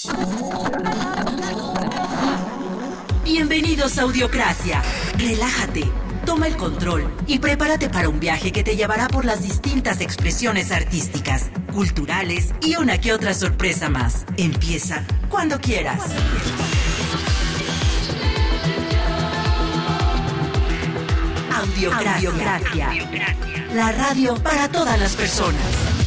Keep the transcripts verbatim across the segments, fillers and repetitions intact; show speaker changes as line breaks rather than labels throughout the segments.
Bienvenidos a Audiocracia. Relájate, toma el control y prepárate para un viaje que te llevará por las distintas expresiones artísticas, culturales y una que otra sorpresa más. Empieza cuando quieras. Audiocracia. Audiocracia. La radio para todas las personas.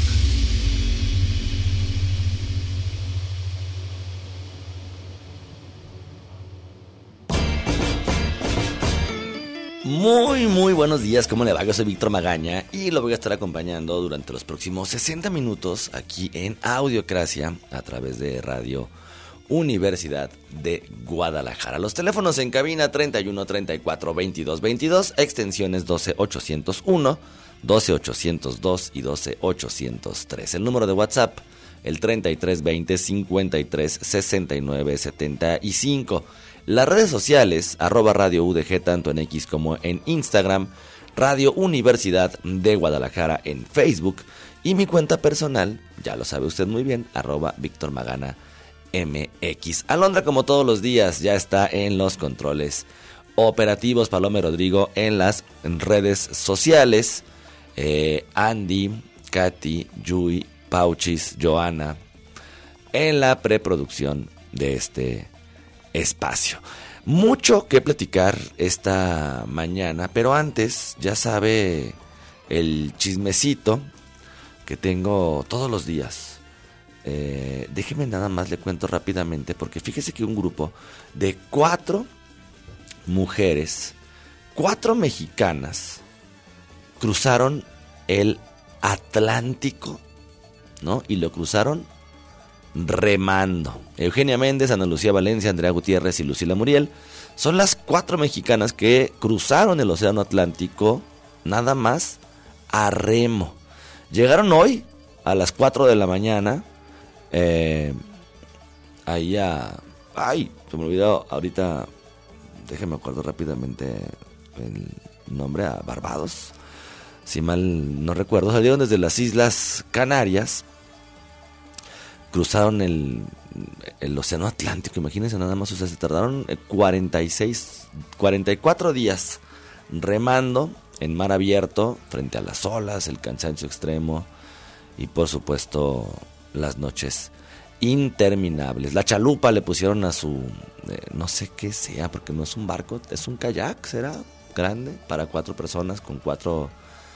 Muy, muy buenos días, ¿cómo le va? Yo soy Víctor Magaña y lo voy a estar acompañando durante los próximos sesenta minutos aquí en Audiocracia a través de Radio Universidad de Guadalajara. Los teléfonos en cabina treinta y uno, treinta y cuatro, veintidós, veintidós, extensiones doce ochocientos uno, doce ochocientos dos y doce ochocientos tres. El número de WhatsApp, el treinta y tres veinte, cincuenta y tres, sesenta y nueve, setenta y cinco. Las redes sociales, arroba Radio U D G, tanto en X como en Instagram, Radio Universidad de Guadalajara en Facebook, y mi cuenta personal, ya lo sabe usted muy bien, arroba Víctor Magana M X. Alondra, como todos los días, ya está en los controles operativos. Paloma Rodrigo en las redes sociales. Eh, Andy, Katy, Yui, Pauchis, Joana en la preproducción de este espacio. Mucho que platicar esta mañana, pero antes, ya sabe, el chismecito que tengo todos los días. Eh, déjeme nada más le cuento rápidamente, porque fíjese que un grupo de cuatro mujeres, cuatro mexicanas, cruzaron el Atlántico, ¿no? Y lo cruzaron remando. Eugenia Méndez, Ana Lucía Valencia, Andrea Gutiérrez y Lucila Muriel son las cuatro mexicanas que cruzaron el Océano Atlántico nada más a remo. Llegaron hoy a las cuatro de la mañana eh, ahí a... Ay, se me olvidó ahorita, déjeme acuerdo rápidamente el nombre, a Barbados, si mal no recuerdo. Salieron desde las Islas Canarias, cruzaron el, el Océano Atlántico, imagínense nada más, o sea, se tardaron cuarenta y seis, cuarenta y cuatro días remando en mar abierto, frente a las olas, el cansancio extremo y por supuesto las noches interminables. La chalupa le pusieron a su, eh, no sé qué sea, porque no es un barco, es un kayak, será grande, para cuatro personas con cuatro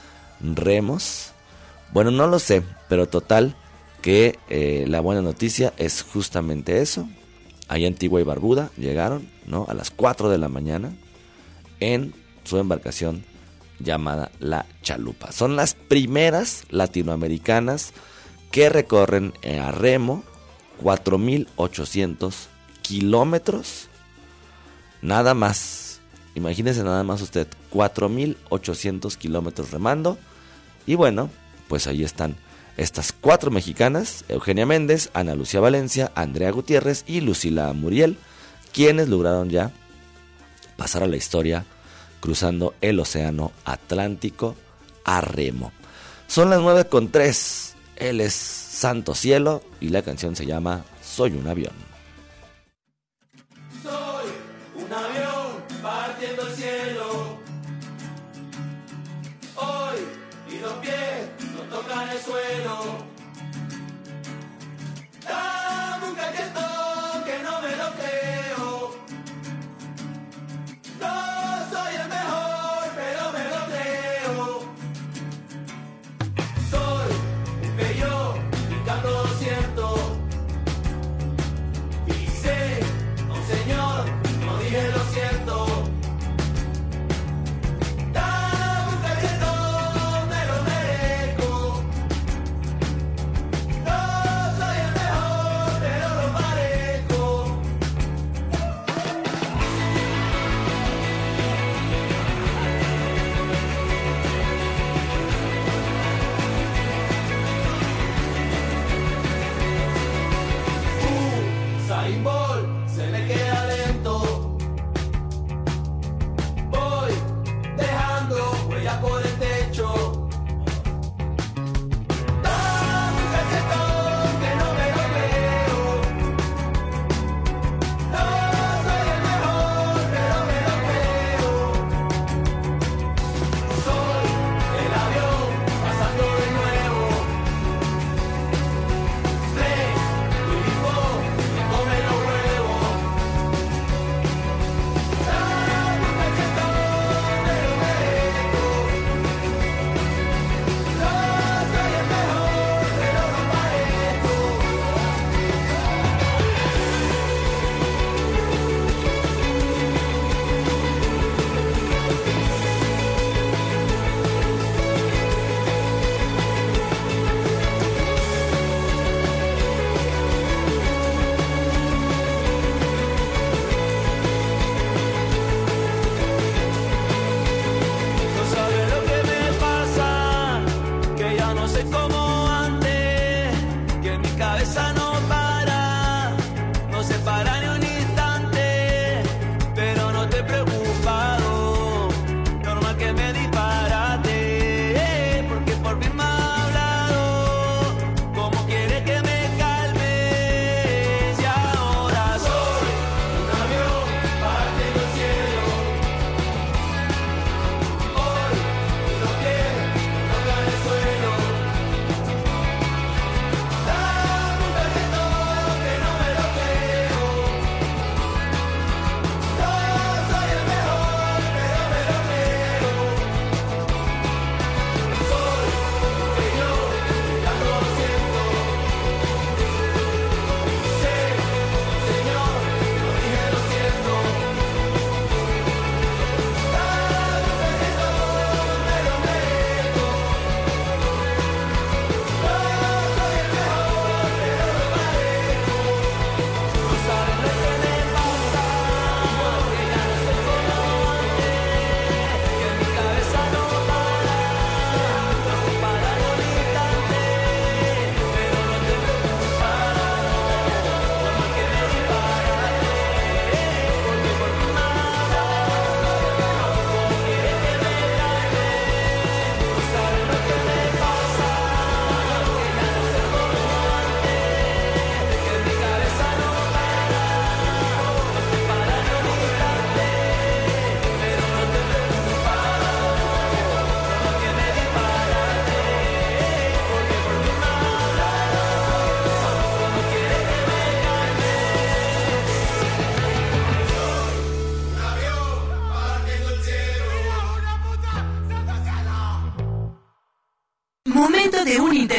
remos. Bueno, no lo sé, pero total que eh, la buena noticia es justamente eso. Ahí Antigua y Barbuda llegaron, ¿no?, a las cuatro de la mañana en su embarcación llamada la Chalupa. Son las primeras latinoamericanas que recorren eh, a remo cuatro mil ochocientos kilómetros, nada más. Imagínense nada más usted, cuatro mil ochocientos kilómetros remando. Y bueno, pues ahí están estas cuatro mexicanas, Eugenia Méndez, Ana Lucía Valencia, Andrea Gutiérrez y Lucila Muriel, quienes lograron ya pasar a la historia cruzando el Océano Atlántico a remo. Son las nueve con tres, él es Santo Cielo y la canción se llama Soy un avión.
Soy un avión partiendo el cielo. Hoy y los pies no tocan el suelo. Dame un galletón que no me lo creo. No soy el mejor, pero me lo creo. Soy un bello picando doscientos. Y sé, oh señor, no dije lo siento. Se me queda lento. Voy dejando huella por el techo. Dame un cachetón que no me lo creo.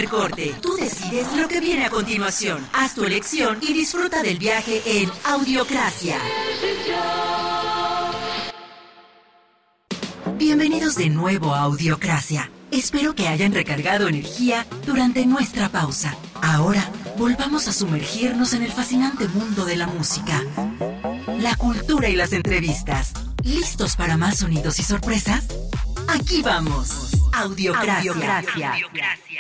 primer corte. Tú decides lo que viene a continuación. Haz tu elección y disfruta del viaje en Audiocracia. Bienvenidos de nuevo a Audiocracia. Espero que hayan recargado energía durante nuestra pausa. Ahora, volvamos a sumergirnos en el fascinante mundo de la música, la cultura y las entrevistas. ¿Listos para más sonidos y sorpresas? Aquí vamos. Audiocracia. Audiocracia. Audiocracia.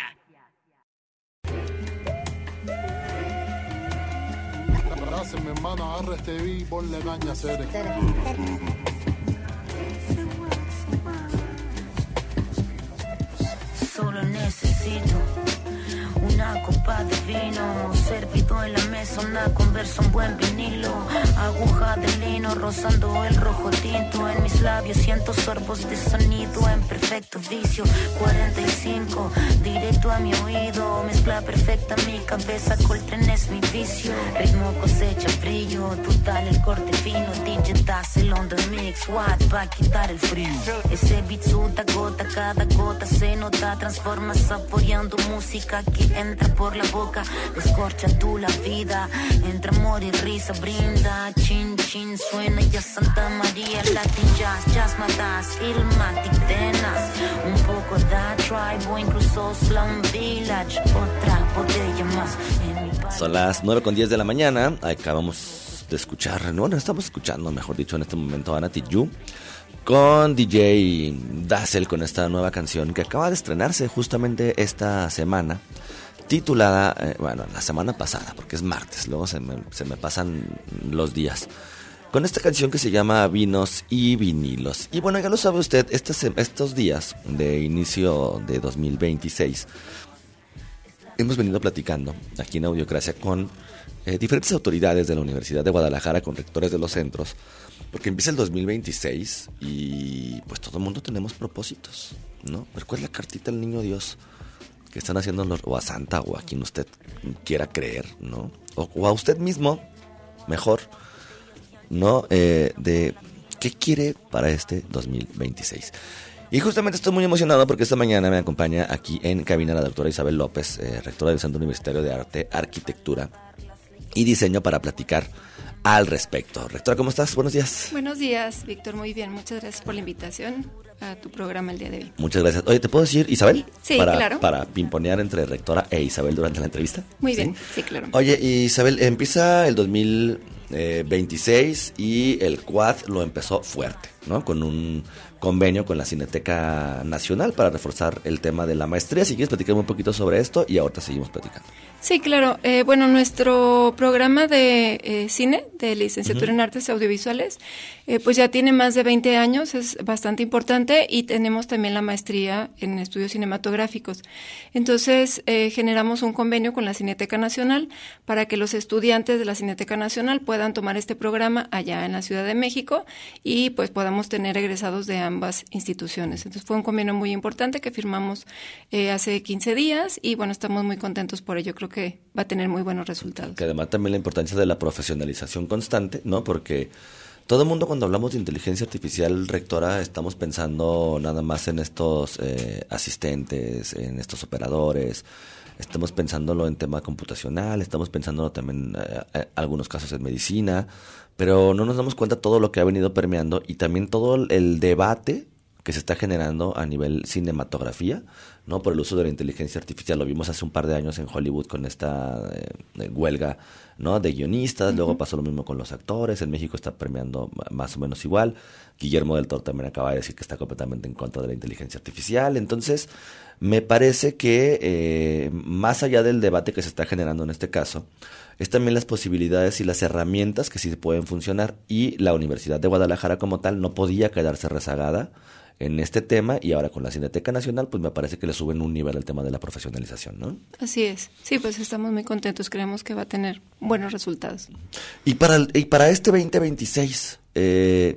Gracias, mi hermano. Agarra este beat y ponle caña a Cere.
Solo necesito una copa de vino, servido en la mesa, una conversa, un buen vinilo, aguja de lino rozando el rojo tinto en mis labios, siento sorbos de sonido en perfecto vicio. Cuarenta y cinco, directo a mi oído, mezcla perfecta mi cabeza, Coltrane es mi vicio. Ritmo cosecha brillo, total el corte fino, D J das el on the mix, what, pa' quitar el frío. Ese beat suda gota, cada gota se nota, transforma saboreando música que entra por la boca, descorcha tú la vida, entre amor y risa brinda, chin chin suena ya Santa María, Latin jazz, jazz matas, Ilmatic tenas, un poco da tribe o incluso Slum Village, otra botella más en mi país.
Son las nueve con diez de la mañana, acabamos de escuchar, bueno, estamos escuchando, mejor dicho, en este momento a Ana Tijoux con D J Dazzle, con esta nueva canción que acaba de estrenarse justamente esta semana, titulada, eh, bueno, la semana pasada, porque es martes, luego se me, se me pasan los días, con esta canción que se llama Vinos y Vinilos. Y bueno, ya lo sabe usted, estos, estos días de inicio de dos mil veintiséis, hemos venido platicando aquí en Audiocracia con eh, diferentes autoridades de la Universidad de Guadalajara, con rectores de los centros, porque empieza el dos mil veintiséis y pues todo el mundo tenemos propósitos, ¿no? Recuerda la cartita al niño Dios que están haciendo los, o a Santa, o a quien usted quiera creer, ¿no? O, o a usted mismo, mejor, ¿no? Eh, de qué quiere para este dos mil veintiséis. Y justamente estoy muy emocionado porque esta mañana me acompaña aquí en cabina la doctora Isabel López, eh, rectora del Centro Universitario de Arte, Arquitectura y Diseño, para platicar al respecto. Rectora, ¿cómo estás? Buenos días.
Buenos días, Víctor. Muy bien. Muchas gracias por la invitación a tu programa el día de hoy.
Muchas gracias. Oye, ¿te puedo decir Isabel?
Sí,
para,
claro.
Para pimponear entre rectora e Isabel durante la entrevista.
Muy
¿Sí?
bien, sí, claro.
Oye, Isabel, empieza el dos mil veintiséis y el Quad lo empezó fuerte, ¿no? Con un convenio con la Cineteca Nacional para reforzar el tema de la maestría. Si quieres platicarme un poquito sobre esto y ahorita seguimos platicando.
Sí, claro. Eh, bueno, nuestro programa de eh, cine, de licenciatura uh-huh. en Artes Audiovisuales, eh, pues ya tiene más de veinte años, es bastante importante, y tenemos también la maestría en estudios cinematográficos. Entonces, eh, generamos un convenio con la Cineteca Nacional para que los estudiantes de la Cineteca Nacional puedan tomar este programa allá en la Ciudad de México y pues podamos tener egresados de ambas instituciones. Entonces, fue un convenio muy importante que firmamos eh, hace quince días y bueno, estamos muy contentos por ello. Creo que va a tener muy buenos resultados. Que
además también la importancia de la profesionalización constante, ¿no? Porque todo el mundo, cuando hablamos de inteligencia artificial, rectora, estamos pensando nada más en estos eh, asistentes, en estos operadores, estamos pensándolo en tema computacional, estamos pensándolo también en eh, algunos casos en medicina, pero no nos damos cuenta todo lo que ha venido permeando y también todo el debate que se está generando a nivel cinematografía, ¿no? Por el uso de la inteligencia artificial. Lo vimos hace un par de años en Hollywood con esta eh, huelga, ¿no? De guionistas, uh-huh. Luego pasó lo mismo con los actores, en México está premiando más o menos igual. Guillermo del Toro también acaba de decir que está completamente en contra de la inteligencia artificial. Entonces, me parece que eh, más allá del debate que se está generando en este caso, es también las posibilidades y las herramientas que sí pueden funcionar, y la Universidad de Guadalajara como tal no podía quedarse rezagada en este tema, y ahora con la Cineteca Nacional pues me parece que le suben un nivel al tema de la profesionalización, ¿no?
Así es, sí, pues estamos muy contentos, creemos que va a tener buenos resultados.
Y para, el, y para este veinte veintiséis, eh,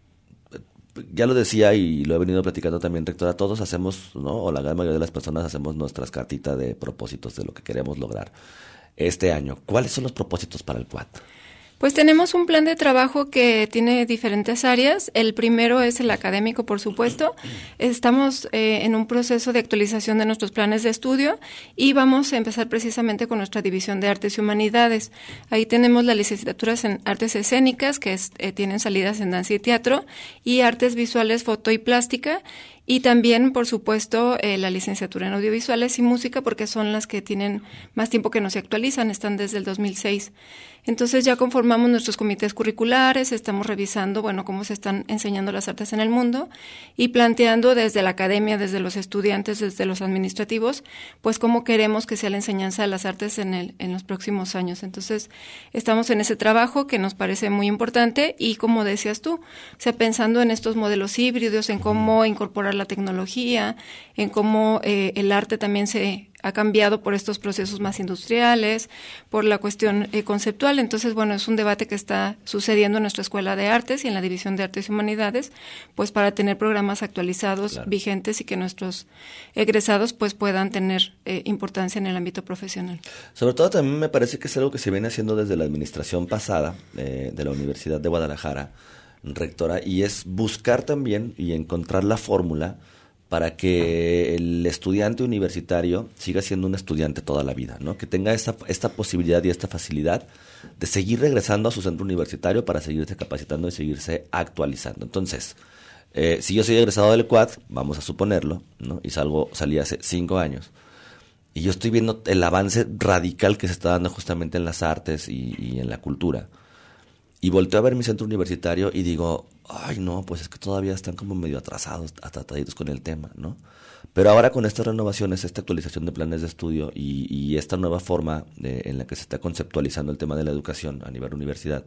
ya lo decía y lo he venido platicando también, rectora, todos hacemos, ¿no? O la gran mayoría de las personas hacemos nuestras cartitas de propósitos de lo que queremos lograr este año. ¿Cuáles son los propósitos para el Quad?
Pues tenemos un plan de trabajo que tiene diferentes áreas. El primero es el académico, por supuesto. Estamos eh, en un proceso de actualización de nuestros planes de estudio y vamos a empezar precisamente con nuestra división de Artes y Humanidades. Ahí tenemos las licenciaturas en Artes Escénicas, que es, eh, tienen salidas en danza y teatro, y Artes Visuales, Foto y Plástica. Y también, por supuesto, eh, la licenciatura en audiovisuales y música, porque son las que tienen más tiempo que no se actualizan, están desde el dos mil seis. Entonces ya conformamos nuestros comités curriculares, estamos revisando, bueno, cómo se están enseñando las artes en el mundo y planteando desde la academia, desde los estudiantes, desde los administrativos, pues cómo queremos que sea la enseñanza de las artes en el, en los próximos años. Entonces estamos en ese trabajo que nos parece muy importante y, como decías tú, o sea, pensando en estos modelos híbridos, en cómo incorporar la tecnología, en cómo eh, el arte también se ha cambiado por estos procesos más industriales, por la cuestión eh, conceptual. Entonces, bueno, es un debate que está sucediendo en nuestra Escuela de Artes y en la División de Artes y Humanidades, pues para tener programas actualizados, claro, vigentes y que nuestros egresados pues puedan tener eh, importancia en el ámbito profesional.
Sobre todo también me parece que es algo que se viene haciendo desde la administración pasada eh, de la Universidad de Guadalajara, rectora, y es buscar también y encontrar la fórmula para que el estudiante universitario siga siendo un estudiante toda la vida, ¿no? Que tenga esta, esta posibilidad y esta facilidad de seguir regresando a su centro universitario para seguirse capacitando y seguirse actualizando. Entonces, eh, si yo soy egresado del C U A D, vamos a suponerlo, ¿no? Y salgo, salí hace cinco años, y yo estoy viendo el avance radical que se está dando justamente en las artes y, y en la cultura. Y volteo a ver mi centro universitario y digo, ay no, pues es que todavía están como medio atrasados, atrasaditos con el tema, ¿no? Pero ahora con estas renovaciones, esta actualización de planes de estudio y, y esta nueva forma de, en la que se está conceptualizando el tema de la educación a nivel universidad,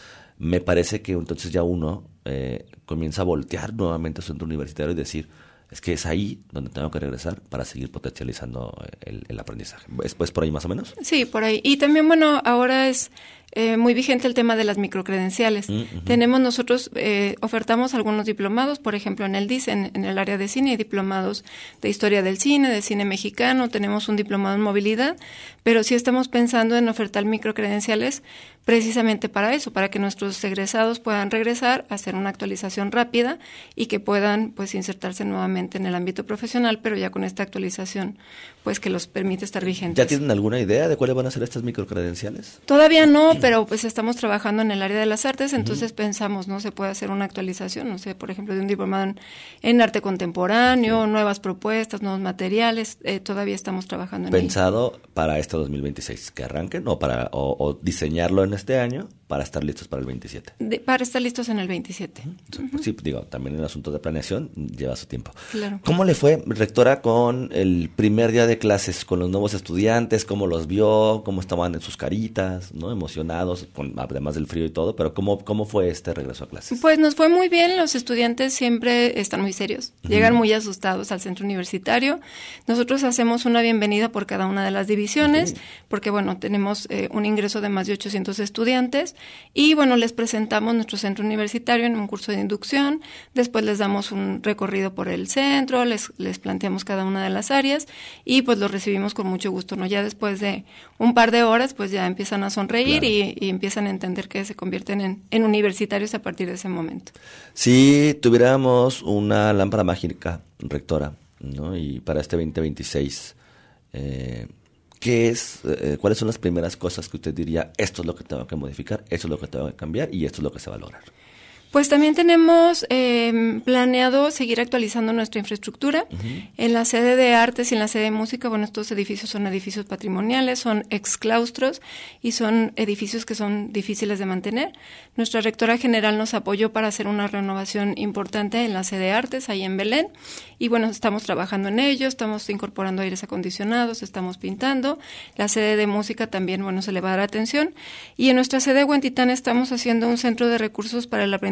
me parece que entonces ya uno eh, comienza a voltear nuevamente a su centro universitario y decir, es que es ahí donde tengo que regresar para seguir potencializando el, el aprendizaje. ¿Es pues por ahí más o menos?
Sí, por ahí. Y también, bueno, ahora es eh, muy vigente el tema de las microcredenciales. Uh-huh. Tenemos nosotros, eh, ofertamos algunos diplomados, por ejemplo, en el D I C, en, en el área de cine, hay diplomados de historia del cine, de cine mexicano, tenemos un diplomado en movilidad, pero sí estamos pensando en ofertar microcredenciales precisamente para eso, para que nuestros egresados puedan regresar a hacer una actualización rápida y que puedan pues insertarse nuevamente en el ámbito profesional, pero ya con esta actualización pues que los permite estar vigentes.
¿Ya tienen alguna idea de cuáles van a ser estas microcredenciales?
Todavía no, pero pues estamos trabajando en el área de las artes, entonces uh-huh. pensamos, ¿no? Se puede hacer una actualización, no sé, por ejemplo, de un diplomado en, en arte contemporáneo, sí. nuevas propuestas, nuevos materiales, eh, todavía estamos trabajando en ello.
¿Pensado para este dos mil veintiséis que arranquen o para o, o diseñarlo en este año para estar listos para el veintisiete?
De, para estar listos en el veintisiete.
Uh-huh. Sí, digo, también el asunto de planeación lleva su tiempo.
Claro.
¿Cómo le fue, rectora, con el primer día de clases, con los nuevos estudiantes? ¿Cómo los vio? ¿Cómo estaban en sus caritas? ¿No? Emocionados, con, además del frío y todo, pero ¿cómo, cómo fue este regreso a clases?
Pues nos fue muy bien, los estudiantes siempre están muy serios, uh-huh. llegan muy asustados al centro universitario. Nosotros hacemos una bienvenida por cada una de las divisiones, uh-huh. porque bueno, tenemos eh, un ingreso de más de ochocientos estudiantes y bueno, les presentamos nuestro centro universitario en un curso de inducción, después les damos un recorrido por el centro, les, les planteamos cada una de las áreas y pues los recibimos con mucho gusto, ¿no? Ya después de un par de horas pues ya empiezan a sonreír, claro. y, y empiezan a entender que se convierten en, en universitarios a partir de ese momento.
Si tuviéramos una lámpara mágica, rectora, ¿no? Y para este veinte veintiséis, eh, ¿qué es, eh, cuáles son las primeras cosas que usted diría, esto es lo que tengo que modificar, esto es lo que tengo que cambiar y esto es lo que se va a lograr?
Pues también tenemos eh, planeado seguir actualizando nuestra infraestructura. Uh-huh. En la sede de artes y en la sede de música, bueno, estos edificios son edificios patrimoniales, son exclaustros y son edificios que son difíciles de mantener. Nuestra rectora general nos apoyó para hacer una renovación importante en la sede de artes, ahí en Belén. Y bueno, estamos trabajando en ello, estamos incorporando aires acondicionados, estamos pintando. La sede de música también, bueno, se le va a dar atención. Y en nuestra sede de Huentitán estamos haciendo un centro de recursos para el aprendizaje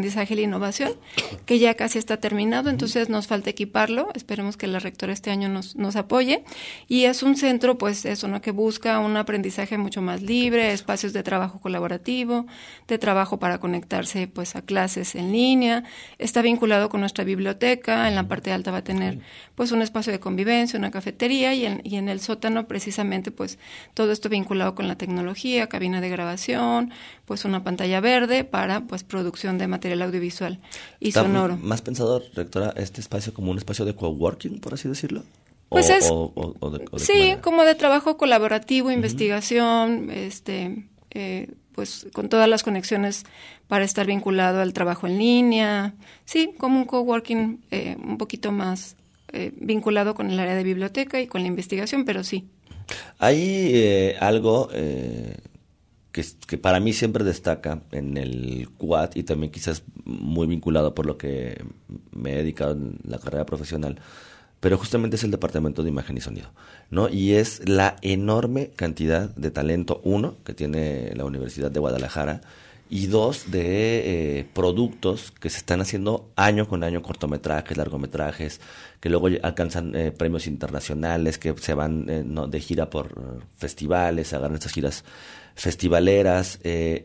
aprendizaje y la innovación, que ya casi está terminado, entonces nos falta equiparlo, esperemos que la rectora este año nos, nos apoye, y es un centro, pues eso, ¿no?, que busca un aprendizaje mucho más libre, espacios de trabajo colaborativo, de trabajo para conectarse pues a clases en línea, está vinculado con nuestra biblioteca, en la parte alta va a tener pues un espacio de convivencia, una cafetería, y en, y en el sótano precisamente pues todo esto vinculado con la tecnología, cabina de grabación, pues una pantalla verde para pues producción de material audiovisual y
¿Está
sonoro.
más pensado, rectora, este espacio como un espacio de coworking, por así decirlo?
Pues
o,
es,
o, o, o de, o de
sí, como de trabajo colaborativo, uh-huh. investigación, este, eh, pues con todas las conexiones para estar vinculado al trabajo en línea, sí, como un coworking eh, un poquito más eh, vinculado con el área de biblioteca y con la investigación, pero sí.
Hay eh, algo eh, que, que para mí siempre destaca en el C U A D y también quizás muy vinculado por lo que me he dedicado en la carrera profesional, pero justamente es el departamento de imagen y sonido, ¿no? Y es la enorme cantidad de talento, uno, que tiene la Universidad de Guadalajara, y dos, de eh, productos que se están haciendo año con año, cortometrajes, largometrajes, que luego alcanzan eh, premios internacionales, que se van eh, no, de gira por festivales, agarran estas giras festivaleras. Eh,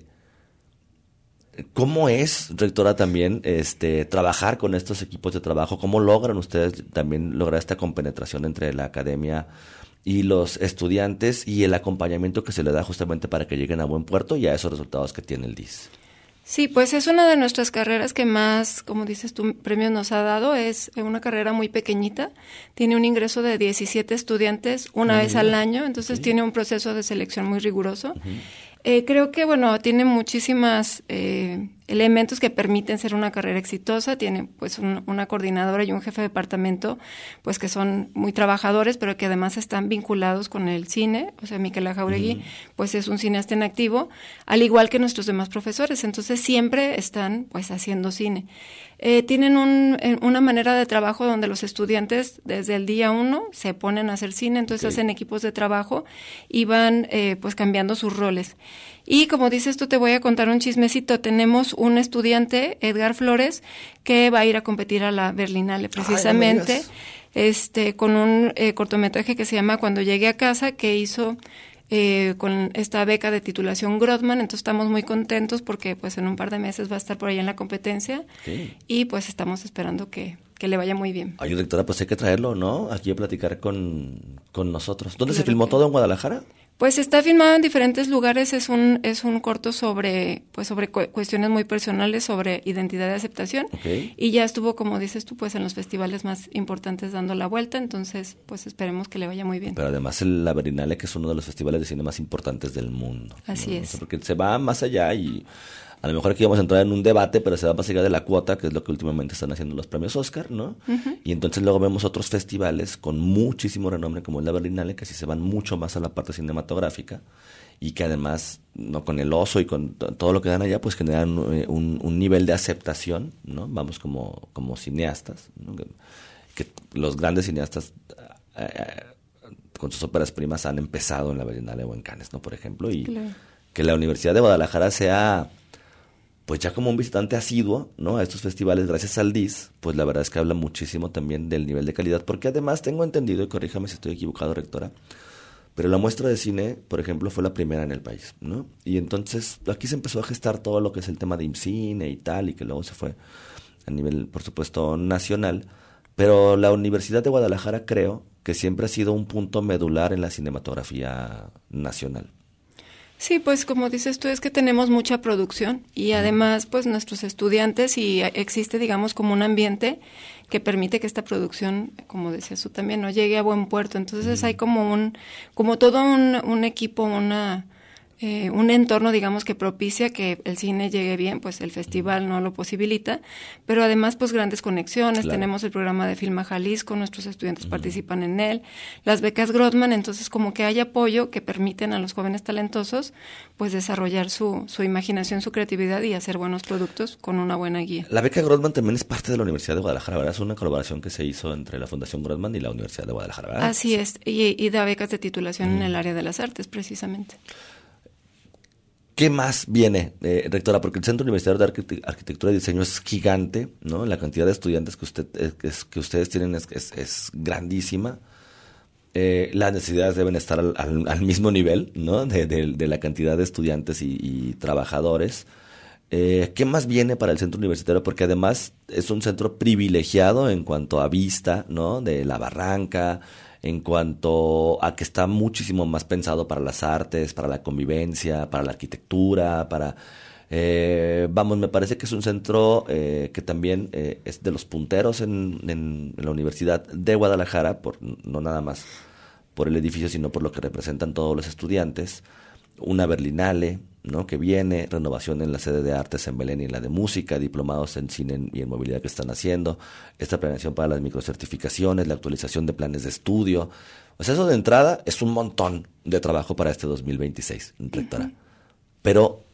¿Cómo es, rectora, también este trabajar con estos equipos de trabajo? ¿Cómo logran ustedes también lograr esta compenetración entre la academia y los estudiantes y el acompañamiento que se le da justamente para que lleguen a buen puerto y a esos resultados que tiene el D I S?
Sí, pues es una de nuestras carreras que más, como dices tú, premios nos ha dado. Es una carrera muy pequeñita, tiene un ingreso de diecisiete estudiantes una vez al año, entonces sí. tiene un proceso de selección muy riguroso. Uh-huh. Eh, creo que, bueno, tiene muchísimas eh, elementos que permiten ser una carrera exitosa. Tiene, pues, un, una coordinadora y un jefe de departamento, pues, que son muy trabajadores, pero que además están vinculados con el cine. O sea, Miquela Jauregui, uh-huh. pues, es un cineasta en activo, al igual que nuestros demás profesores. Entonces, siempre están, pues, haciendo cine. Eh, tienen un, una manera de trabajo donde los estudiantes desde el día uno se ponen a hacer cine, entonces okay. hacen equipos de trabajo y van eh, pues cambiando sus roles. Y como dices tú, te voy a contar un chismecito. Tenemos un estudiante, Edgar Flores, que va a ir a competir a la Berlinale precisamente, Ay, este con un eh, cortometraje que se llama Cuando llegué a casa, que hizo Eh, con esta beca de titulación Grothman. Entonces estamos muy contentos porque pues en un par de meses va a estar por ahí en la competencia sí. y pues estamos esperando que, que le vaya muy bien.
Oye, doctora, pues hay que traerlo, ¿no? Aquí a platicar con, con nosotros. ¿Dónde claro se filmó que... todo? ¿En Guadalajara?
Pues está filmado en diferentes lugares, es un es un corto sobre pues sobre cu- cuestiones muy personales, sobre identidad y aceptación, okay. y ya estuvo, como dices tú, pues en los festivales más importantes dando la vuelta, entonces pues esperemos que le vaya muy bien.
Pero además el La Berlinale, que es uno de los festivales de cine más importantes del mundo.
Así
¿no?
es.
O sea, porque se va más allá y a lo mejor aquí vamos a entrar en un debate, pero se va más allá de la cuota, que es lo que últimamente están haciendo los premios Oscar, ¿no? Uh-huh. Y entonces luego vemos otros festivales con muchísimo renombre, como el La Berlinale, que sí se van mucho más a la parte cinematográfica y que además, no con el oso y con t- todo lo que dan allá, pues generan eh, un, un nivel de aceptación, ¿no? Vamos como, como cineastas, ¿no? Que, que los grandes cineastas eh, con sus óperas primas han empezado en La Berlinale o en Cannes, ¿no? Por ejemplo, y claro. que la Universidad de Guadalajara sea pues ya como un visitante asiduo, ¿no? A estos festivales gracias al D I S, pues la verdad es que habla muchísimo también del nivel de calidad, porque además tengo entendido, y corríjame si estoy equivocado, rectora, pero la muestra de cine, por ejemplo, fue la primera en el país, ¿no? Y entonces aquí se empezó a gestar todo lo que es el tema de IMCINE y tal, y que luego se fue a nivel, por supuesto, nacional, pero la Universidad de Guadalajara creo que siempre ha sido un punto medular en la cinematografía nacional.
Sí, pues como dices tú, es que tenemos mucha producción y además pues nuestros estudiantes, y existe digamos como un ambiente que permite que esta producción, como decías tú también, no llegue a buen puerto. Entonces uh-huh. hay como un, como todo un, un equipo, una eh, un entorno, digamos, que propicia que el cine llegue bien, pues el festival no lo posibilita, pero además pues grandes conexiones, claro. Tenemos el programa de Filma Jalisco, nuestros estudiantes uh-huh. participan en él, las becas Grothman, entonces como que hay apoyo que permiten a los jóvenes talentosos pues desarrollar su, su imaginación, su creatividad y hacer buenos productos con una buena guía.
La beca Grothman también es parte de la Universidad de Guadalajara, ¿verdad? Es una colaboración que se hizo entre la Fundación Grothman y la Universidad de Guadalajara, ¿verdad?
Así es, y, y da becas de titulación uh-huh. en el área de las artes, precisamente.
¿Qué ¿qué más viene, eh, rectora? Porque el Centro Universitario de Arquite- Arquitectura y Diseño es gigante, ¿no? La cantidad de estudiantes que usted eh, que, es, que ustedes tienen es, es, es grandísima. Eh, las necesidades deben estar al, al, al mismo nivel, ¿no? De, de, de la cantidad de estudiantes y, y trabajadores. Eh, ¿Qué más viene para el centro universitario? Porque además es un centro privilegiado en cuanto a vista, ¿no? De la barranca, en cuanto a que está muchísimo más pensado para las artes, para la convivencia, para la arquitectura, para... Eh, vamos, me parece que es un centro eh, que también eh, es de los punteros en, en, en la Universidad de Guadalajara, por, no nada más por el edificio, sino por lo que representan todos los estudiantes. Una Berlinale, ¿no? Que viene, renovación en la sede de artes en Belén y en la de música, diplomados en cine y en movilidad que están haciendo, esta planeación para las microcertificaciones, la actualización de planes de estudio. O sea, eso de entrada es un montón de trabajo para este dos mil veintiséis, rectora. Uh-huh. Pero,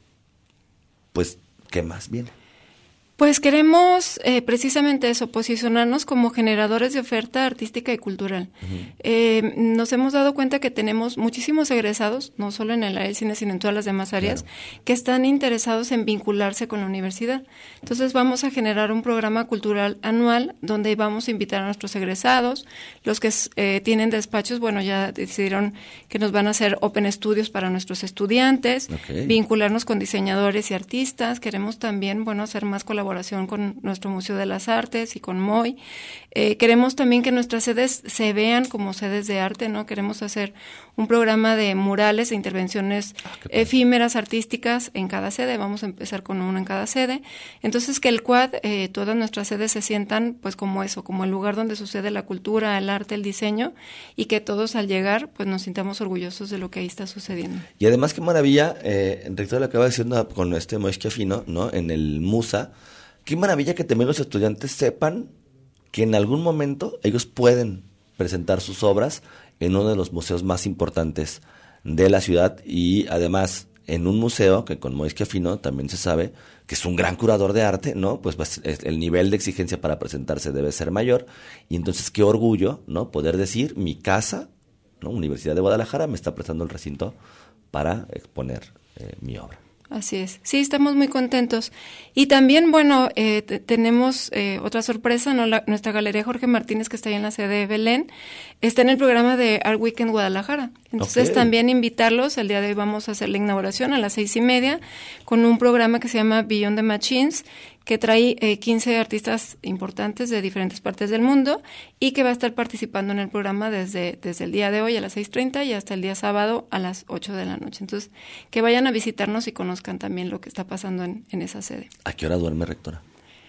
pues, ¿qué más viene?
Pues queremos eh, precisamente eso, posicionarnos como generadores de oferta artística y cultural. Uh-huh. Eh, nos hemos dado cuenta que tenemos muchísimos egresados, no solo en el área del cine, sino en todas las demás áreas, claro, que están interesados en vincularse con la universidad. Entonces vamos a generar un programa cultural anual donde vamos a invitar a nuestros egresados. Los que eh, tienen despachos, bueno, ya decidieron que nos van a hacer open studios para nuestros estudiantes, okay, vincularnos con diseñadores y artistas. Queremos también, bueno, hacer más colaboraciones con nuestro Museo de las Artes y con M O I. Eh, queremos también que nuestras sedes se vean como sedes de arte, ¿no? Queremos hacer un programa de murales, de intervenciones ah, efímeras, artísticas en cada sede. Vamos a empezar con uno en cada sede. Entonces, que el C U A D, eh, todas nuestras sedes se sientan pues como eso, como el lugar donde sucede la cultura, el arte, el diseño, y que todos al llegar pues nos sintamos orgullosos de lo que ahí está sucediendo.
Y además, qué maravilla, eh, rector, lo acaba diciendo con este Moisquia Fino, ¿no? En el Musa. Qué maravilla que también los estudiantes sepan que en algún momento ellos pueden presentar sus obras en uno de los museos más importantes de la ciudad y además en un museo que con Moisquia Fino también se sabe que es un gran curador de arte, ¿no? Pues, pues el nivel de exigencia para presentarse debe ser mayor y entonces qué orgullo, ¿no? Poder decir mi casa, ¿no? Universidad de Guadalajara me está prestando el recinto para exponer eh, mi obra.
Así es. Sí, estamos muy contentos. Y también, bueno, eh, t- tenemos eh, otra sorpresa, ¿no? La, nuestra Galería Jorge Martínez, que está ahí en la sede de Belén, está en el programa de Art Weekend Guadalajara. Entonces, okay, también invitarlos. El día de hoy vamos a hacer la inauguración a las seis y media con un programa que se llama Beyond the Machines, que trae eh, quince artistas importantes de diferentes partes del mundo y que va a estar participando en el programa desde, desde el día de hoy a las seis treinta y hasta el día sábado a las ocho de la noche. Entonces, que vayan a visitarnos y conozcan también lo que está pasando en, en esa sede.
¿A qué hora duerme, rectora?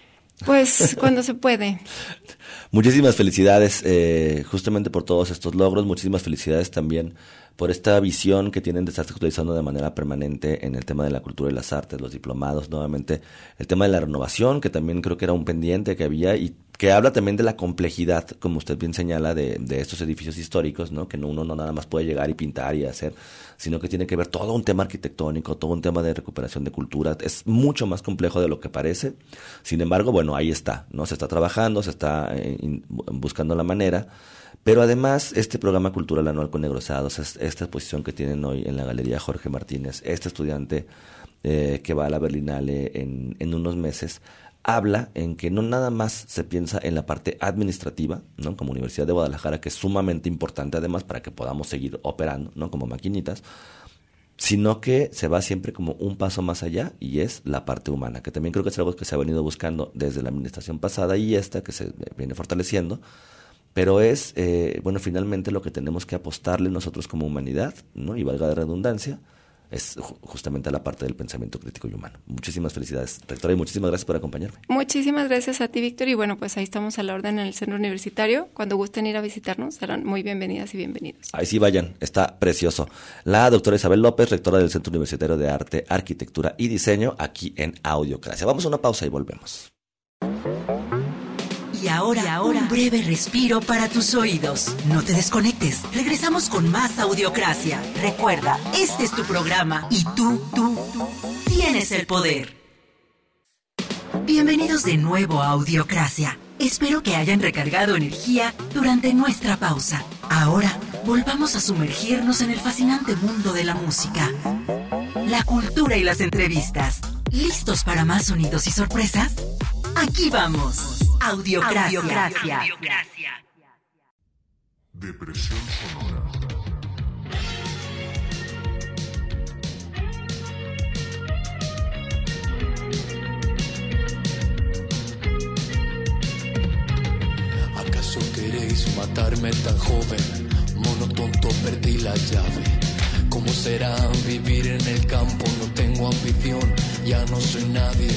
Pues cuando se puede.
Muchísimas felicidades eh, justamente por todos estos logros, muchísimas felicidades también por esta visión que tienen de estarse actualizando de manera permanente en el tema de la cultura y las artes, los diplomados, nuevamente el tema de la renovación, que también creo que era un pendiente que había y que habla también de la complejidad, como usted bien señala, de, de estos edificios históricos, ¿no? Que no, uno no nada más puede llegar y pintar y hacer, sino que tiene que ver todo un tema arquitectónico, todo un tema de recuperación de cultura. Es mucho más complejo de lo que parece. Sin embargo, bueno, ahí está, ¿no? Se está trabajando, se está eh, in, buscando la manera. Pero además, este programa cultural anual con egresados, esta exposición que tienen hoy en la Galería Jorge Martínez, este estudiante eh, que va a la Berlinale en, en unos meses, habla en que no nada más se piensa en la parte administrativa, ¿no? Como Universidad de Guadalajara, que es sumamente importante además para que podamos seguir operando, ¿no? Como maquinitas, sino que se va siempre como un paso más allá y es la parte humana, que también creo que es algo que se ha venido buscando desde la administración pasada y esta que se viene fortaleciendo. Pero es, eh, bueno, finalmente lo que tenemos que apostarle nosotros como humanidad, ¿no? Y valga de redundancia, es ju- justamente a la parte del pensamiento crítico y humano. Muchísimas felicidades, rectora, y muchísimas gracias por acompañarme.
Muchísimas gracias a ti, Víctor, y bueno, pues ahí estamos a la orden en el Centro Universitario. Cuando gusten ir a visitarnos, serán muy bienvenidas y bienvenidos.
Ahí sí vayan, está precioso. La doctora Isabel López, rectora del Centro Universitario de Arte, Arquitectura y Diseño, aquí en Audiocracia. Vamos a una pausa y volvemos.
Y ahora, y ahora, un breve respiro para tus oídos. No te desconectes. Regresamos con más Audiocracia. Recuerda, este es tu programa y tú, tú, tú tienes el poder. Bienvenidos de nuevo a Audiocracia. Espero que hayan recargado energía durante nuestra pausa. Ahora, volvamos a sumergirnos en el fascinante mundo de la música. la cultura y las entrevistas. ¿Listos para más sonidos y sorpresas? Aquí vamos. Audiocracia. Audiocracia. Audiocracia.
Depresión sonora.
¿Acaso queréis matarme tan joven? Mono tonto, perdí la llave. ¿Cómo será vivir en el campo? No tengo ambición, ya no soy nadie.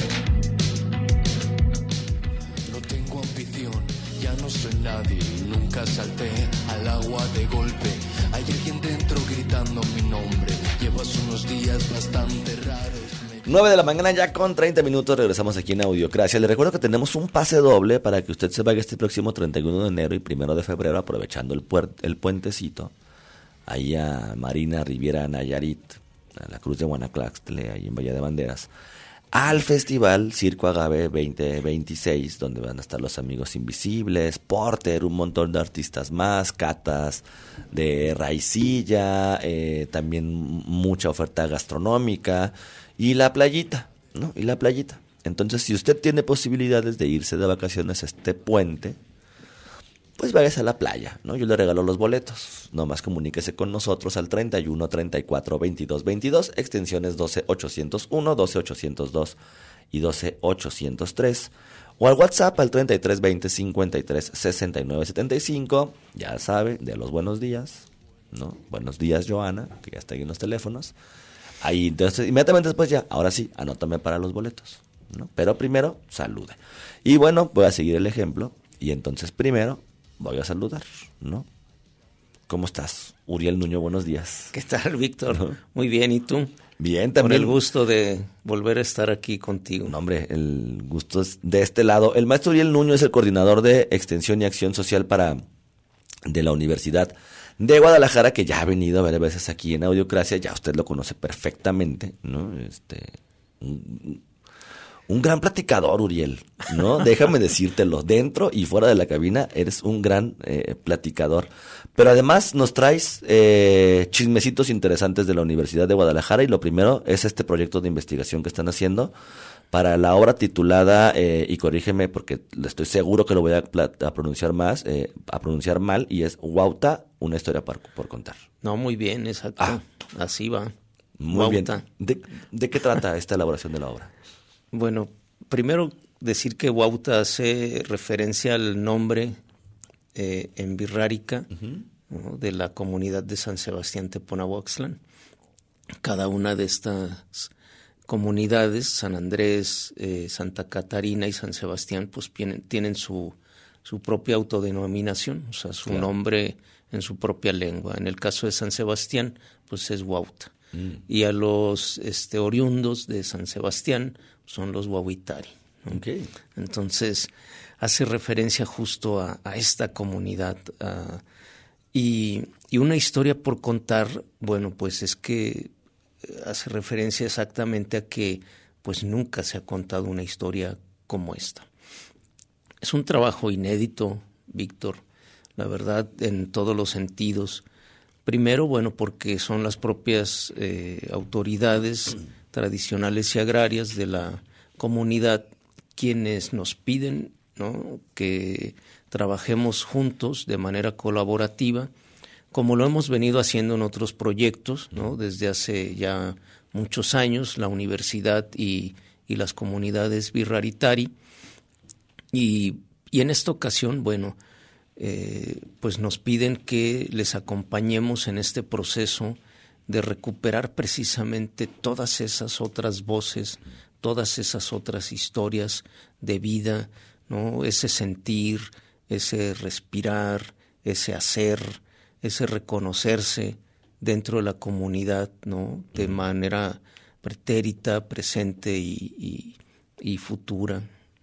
No tengo ambición, ya no soy nadie. Nunca salté al agua de golpe. Hay alguien dentro gritando mi nombre. Llevas unos días bastante raros.
nueve de la mañana ya con treinta minutos, regresamos aquí en Audiocracia. Les recuerdo que tenemos un pase doble para que usted se vaya este próximo treinta y uno de enero y primero de febrero, aprovechando el, puer- el puentecito, ahí a Marina Riviera Nayarit, a la Cruz de Guanacaste, ahí en Bahía de Banderas, al Festival Circo Agave veinte veintiséis, donde van a estar los Amigos Invisibles, Porter, un montón de artistas más, catas de raicilla, eh, también mucha oferta gastronómica, y la playita, ¿no? Y la playita. Entonces, si usted tiene posibilidades de irse de vacaciones a este puente, pues váyase a la playa, ¿no? Yo le regalo los boletos. Nomás comuníquese con nosotros al treinta y uno, treinta y cuatro, veintidós, veintidós, extensiones doce ochocientos uno, doce ochocientos dos y doce ochocientos tres. O al WhatsApp al treinta y tres veinte, cincuenta y tres, sesenta y nueve, setenta y cinco. Ya sabe, de los buenos días, ¿no? Buenos días, Joana, que ya está ahí en los teléfonos. Ahí, entonces, inmediatamente después ya, ahora sí, anótame para los boletos, ¿no? Pero primero, salude. Y bueno, voy a seguir el ejemplo. Y entonces primero voy a saludar, ¿no? ¿Cómo estás? Uriel Nuño, buenos días.
¿Qué tal, Víctor?
¿No?
Muy bien, ¿y tú?
Bien, también.
Con el gusto de volver a estar aquí contigo.
No, hombre, el gusto es de este lado. El maestro Uriel Nuño es el coordinador de Extensión y Acción Social para de la Universidad de Guadalajara, que ya ha venido a varias veces aquí en Audiocracia, ya usted lo conoce perfectamente, ¿no? Este, un, un gran platicador, Uriel, ¿no? Déjame decírtelo, dentro y fuera de la cabina eres un gran eh, platicador, pero además nos traes eh, chismecitos interesantes de la Universidad de Guadalajara, y lo primero es este proyecto de investigación que están haciendo para la obra titulada, eh, y corrígeme porque estoy seguro que lo voy a, a pronunciar más, eh, a pronunciar mal, y es Huauta, una historia por, por contar.
No, muy bien, exacto.
Ah,
así va.
Muy
Huauta.
bien. ¿De, ¿De qué trata esta elaboración de la obra?
Bueno, primero decir que Huauta hace referencia al nombre eh, en birrárica, uh-huh, ¿no?, de la comunidad de San Sebastián Teponahuaxtlán. Cada una de estas comunidades, San Andrés, eh, Santa Catarina y San Sebastián, pues tienen, tienen su, su propia autodenominación, o sea, su claro. nombre en su propia lengua. En el caso de San Sebastián, pues es Huauta. Mm. Y a los este, oriundos de San Sebastián son los Huauitari, ¿no? Okay. Entonces, hace referencia justo a, a esta comunidad. A, y, y una historia por contar, bueno, pues es que hace referencia exactamente a que pues nunca se ha contado una historia como esta. Es un trabajo inédito, Víctor, la verdad, en todos los sentidos. Primero, bueno, porque son las propias eh, autoridades tradicionales y agrarias de la comunidad quienes nos piden, ¿no?, que trabajemos juntos de manera colaborativa, como lo hemos venido haciendo en otros proyectos, ¿no?, desde hace ya muchos años, la universidad y, y las comunidades birraritari. Y, y en esta ocasión, bueno, eh, pues nos piden que les acompañemos en este proceso de recuperar precisamente todas esas otras voces, todas esas otras historias de vida, ¿no?, ese sentir, ese respirar, ese hacer, ese reconocerse dentro de la comunidad, ¿no?, de manera pretérita, presente y, y, y futura.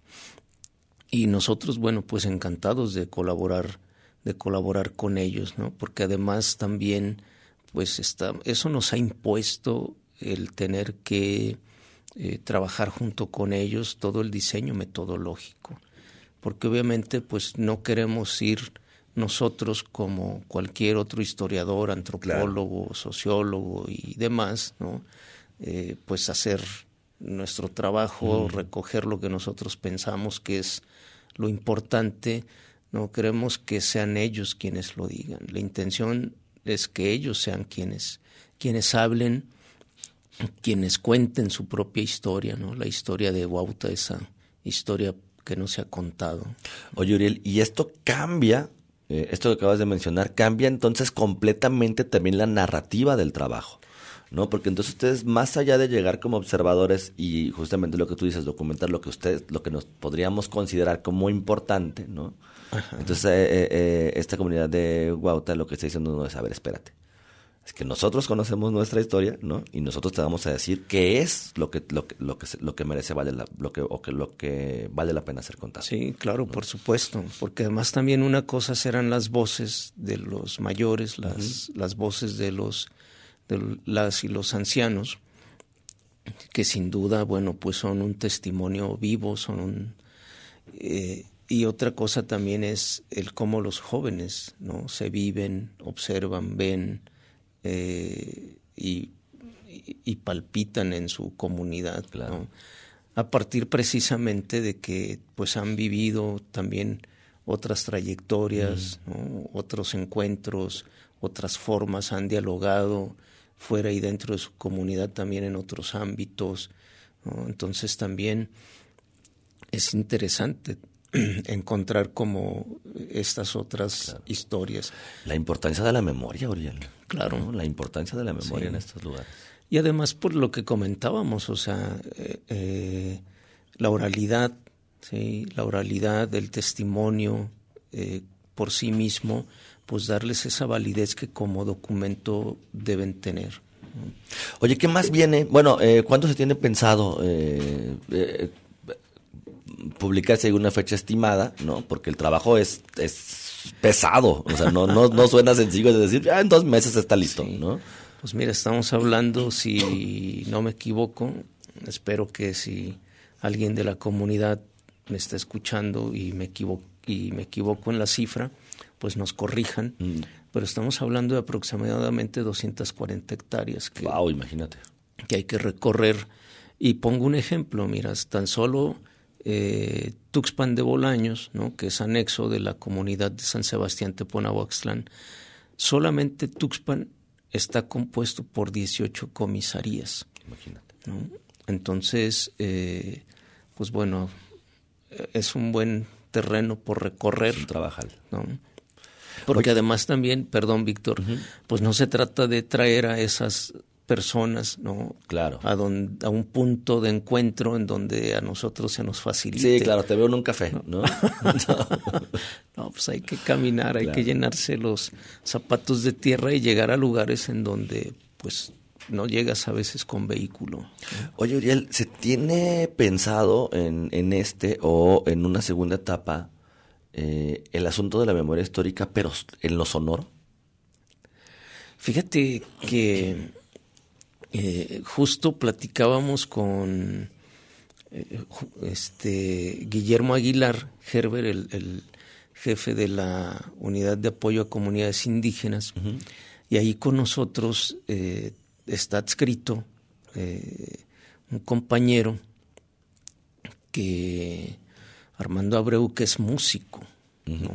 Y nosotros, bueno, pues encantados de colaborar, de colaborar con ellos, ¿no?, porque además también, pues está, eso nos ha impuesto el tener que eh, trabajar junto con ellos todo el diseño metodológico, porque obviamente, pues no queremos ir nosotros como cualquier otro historiador, antropólogo, claro, sociólogo y demás, ¿no?, eh, pues hacer nuestro trabajo,
Mm.
recoger lo que nosotros pensamos que es lo importante. No queremos que sean ellos quienes lo digan. La intención es que ellos sean quienes, quienes hablen, quienes cuenten su propia historia, ¿no? La historia de Huautla, esa historia que no se ha contado.
Oye, Uriel, ¿y esto cambia, eh, esto que acabas de mencionar, cambia entonces completamente también la narrativa del trabajo? ¿No? Porque entonces ustedes, más allá de llegar como observadores y justamente lo que tú dices, documentar lo que ustedes, lo que nos podríamos considerar como importante, ¿no?
Ajá.
Entonces eh, eh, esta comunidad de Huautla lo que está diciendo no es, a ver, espérate, es que nosotros conocemos nuestra historia, ¿no? Y nosotros te vamos a decir qué es lo que lo que lo que, lo que merece vale la, lo que o que lo que vale la pena ser contado.
Sí, claro, ¿no? Por supuesto, porque además también una cosa serán las voces de los mayores, las uh-huh. las voces de los de las y los ancianos, que sin duda, bueno, pues son un testimonio vivo, son un eh, y otra cosa también es el cómo los jóvenes, ¿no? Se viven, observan, ven eh, y, y, y palpitan en su comunidad,
claro.
¿no? A partir precisamente de que pues han vivido también otras trayectorias, mm. ¿no? Otros encuentros, otras formas, han dialogado fuera y dentro de su comunidad también en otros ámbitos, ¿no? Entonces también es interesante encontrar como estas otras claro. historias.
La importancia de la memoria, Uriel.
Claro.
¿No? La importancia de la memoria
sí.
en estos lugares.
Y además por lo que comentábamos, o sea, eh, eh, la oralidad, ¿sí? La oralidad del testimonio eh, por sí mismo, pues darles esa validez que como documento deben tener.
Oye, ¿qué más viene? Bueno, eh, ¿cuándo se tiene pensado eh, eh, publicarse alguna fecha estimada, ¿no? Porque el trabajo es, es pesado, o sea, no, no, no suena sencillo de decir, ah, en dos meses está listo, sí. ¿no?
Pues mira, estamos hablando, si no me equivoco, espero que si alguien de la comunidad me está escuchando y me equivoco, y me equivoco en la cifra, pues nos corrijan, mm. pero estamos hablando de aproximadamente doscientas cuarenta hectáreas que,
wow, imagínate.
que hay que recorrer. Y pongo un ejemplo, mira, tan solo eh, Tuxpan de Bolaños, ¿no? Que es anexo de la comunidad de San Sebastián Teponahuaxtlán, solamente Tuxpan está compuesto por dieciocho comisarías.
Imagínate.
¿No? Entonces, eh, pues bueno, es un buen terreno por recorrer.
Un trabajar.
¿No? Porque Oye. además también, perdón, Víctor, uh-huh. pues no se trata de traer a esas personas, ¿no?
Claro.
A, don, a un punto de encuentro en donde a nosotros se nos facilite.
Sí, claro, te veo en un café, ¿no? ¿no?
No, pues hay que caminar, hay
claro.
que llenarse los zapatos de tierra y llegar a lugares en donde, pues, no llegas a veces con vehículo, ¿no?
Oye, Uriel, ¿se tiene pensado en, en este o en una segunda etapa eh, el asunto de la memoria histórica, pero en lo sonoro?
Fíjate que eh, justo platicábamos con eh, este Guillermo Aguilar Gerber, el, el jefe de la Unidad de Apoyo a Comunidades Indígenas, uh-huh. y ahí con nosotros eh, está adscrito eh, un compañero que Armando Abreu, que es músico, uh-huh. ¿no?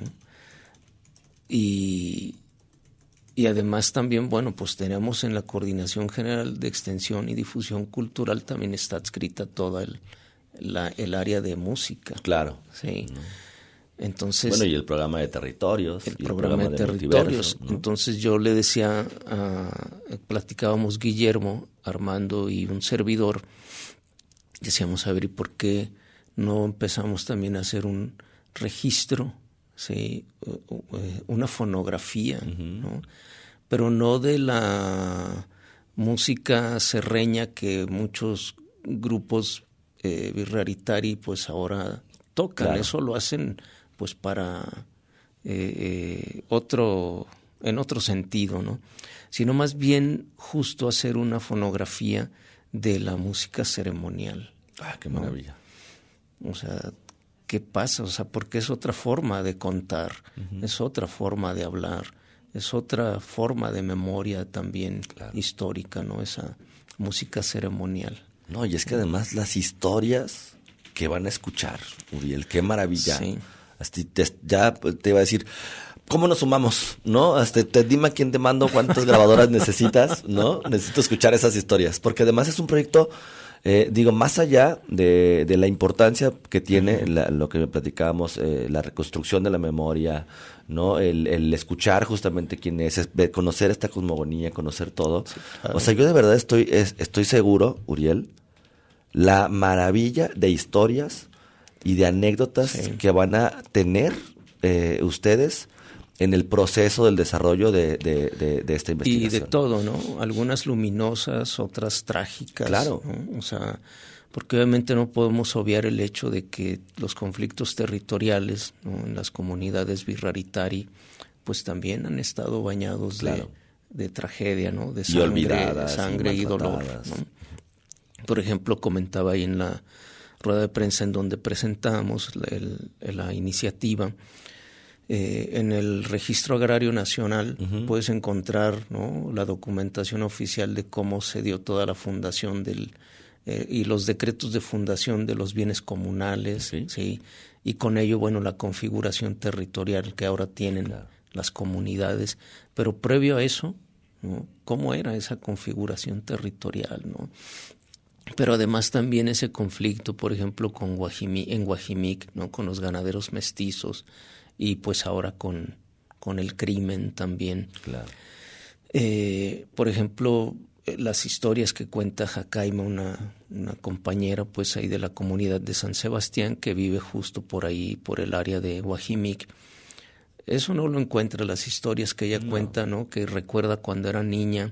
Y, y además también, bueno, pues tenemos en la Coordinación General de Extensión y Difusión Cultural también está adscrita toda el, la, el área de música.
Claro.
Sí.
Uh-huh.
Entonces,
bueno, y el programa de territorios.
El
y
programa, el programa de, de territorios. ¿No? Entonces yo le decía, uh, platicábamos Guillermo, Armando y un servidor, decíamos, a ver, ¿y por qué no empezamos también a hacer un registro, ¿sí? Una fonografía, uh-huh. ¿no? Pero no de la música serreña que muchos grupos eh, birraritari pues ahora tocan, claro. Eso lo hacen pues para eh, eh, otro, en otro sentido, ¿no? Sino más bien justo hacer una fonografía de la música ceremonial.
Ah, qué maravilla.
¿No? O sea, ¿qué pasa? O sea, porque es otra forma de contar, uh-huh. es otra forma de hablar, es otra forma de memoria también, claro. histórica, ¿no? Esa música ceremonial.
No, y es que además las historias que van a escuchar, Uriel, qué maravilla.
Sí.
Hasta te, ya te iba a decir, ¿cómo nos sumamos? ¿No? Hasta te dime a quién te mando, cuántas grabadoras necesitas, ¿no? Necesito escuchar esas historias, porque además es un proyecto, eh, digo, más allá de, de la importancia que tiene la, lo que platicábamos, eh, la reconstrucción de la memoria, ¿no? El, el escuchar justamente quién es, es conocer esta cosmogonía, conocer todo. Sí, claro. O sea, yo de verdad estoy, es, estoy seguro, Uriel, la maravilla de historias y de anécdotas sí. que van a tener eh, ustedes en el proceso del desarrollo de, de, de, de esta investigación.
Y de todo, ¿no? Algunas luminosas, otras trágicas.
Claro.
¿no? O sea, porque obviamente no podemos obviar el hecho de que los conflictos territoriales, ¿no? en las comunidades Birraritari, pues también han estado bañados claro. de, de tragedia, ¿no? De sangre,
y olvidadas,
sangre y, y dolor. ¿no? Por ejemplo, comentaba ahí en la rueda de prensa en donde presentamos la, el, la iniciativa, eh, en el Registro Agrario Nacional uh-huh. puedes encontrar, ¿no? la documentación oficial de cómo se dio toda la fundación del eh, y los decretos de fundación de los bienes comunales, ¿sí? ¿sí? Y con ello, bueno, la configuración territorial que ahora tienen claro. las comunidades, pero previo a eso, ¿no? ¿Cómo era esa configuración territorial, ¿no? Pero además también ese conflicto, por ejemplo, con Guajimi, en Guajimic, ¿no? con los ganaderos mestizos y pues ahora con, con el crimen también.
Claro.
Eh, por ejemplo, las historias que cuenta Jacaima, una, una compañera pues ahí de la comunidad de San Sebastián que vive justo por ahí, por el área de Guajimic. Eso no lo encuentra, las historias que ella no. cuenta, ¿no? Que recuerda cuando era niña